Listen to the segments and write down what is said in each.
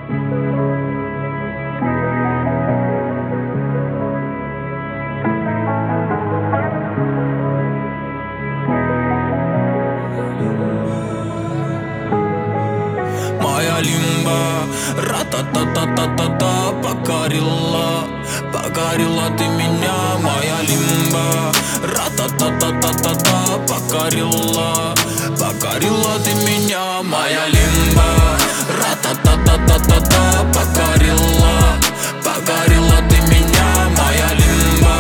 Моя лимба, ра-та-та-та-та-та-та, покорила, покорила ты меня. Моя лимба, ра-та-та-та-та-та-та, покорила, покорила ты меня. Моя лимба, ра-та-та-та-та-та-та, покорила, покорила ты меня. Моя лимба,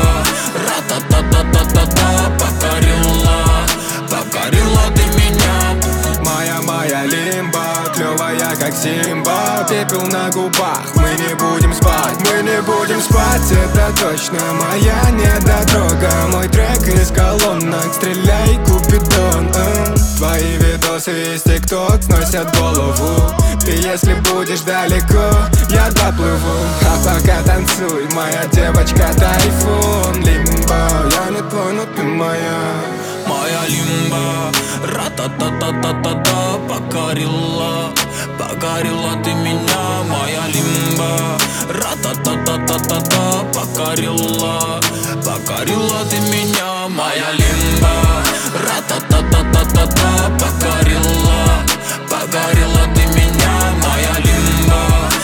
ра-та-та-та-та-та-та, покорила, покорила ты меня. Моя лимба, клёвая как Симба, пепел на губах. Мы не будем спать, мы не будем спать, это точно моя недотрога. Мой трек из колонок, стреляй, Купидон. Твои видосы из ТикТок сносят голову. И если будешь далеко, я доплыву. А пока танцуй, моя девочка тайфун. Лимба, я не твой, но ты моя. Моя лимба, ра-та-та-та-та-та-та, покорила, покорила ты меня. Моя лимба, ра-та-та-та-та-та-та, покорила, покорила ты меня. Моя лимба, ра-та-та-та-та-та-та, покорила, покорила ты меня. Моя лимба,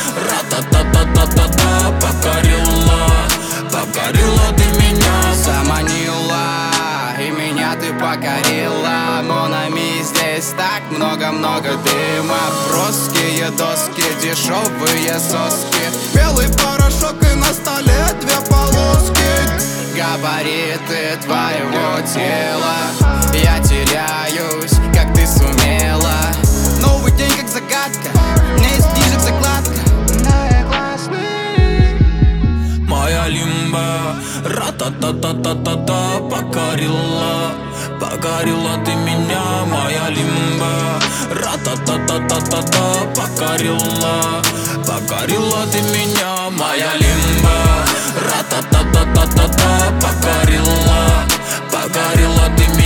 ра-та-та-та-та-та-та, покорила, покорила ты меня. Заманила, и меня ты покорила. Монами здесь так много-много дыма. Броские доски, дешевые соски, белый порошок и на столе две полоски. Габариты твоего тела, я теряюсь, как ты сумела. Новый день как загадка, мне снизит закладка. Да, я классный. Моя лимба, ра-та-та-та-та-та-та, покорила, покорила ты меня. Моя лимба, ра-та-та-та-та-та-та, покорила, покорила ты меня. Моя лимба, ра-та-та-та-та-та-та, покорила, покорила ты меня.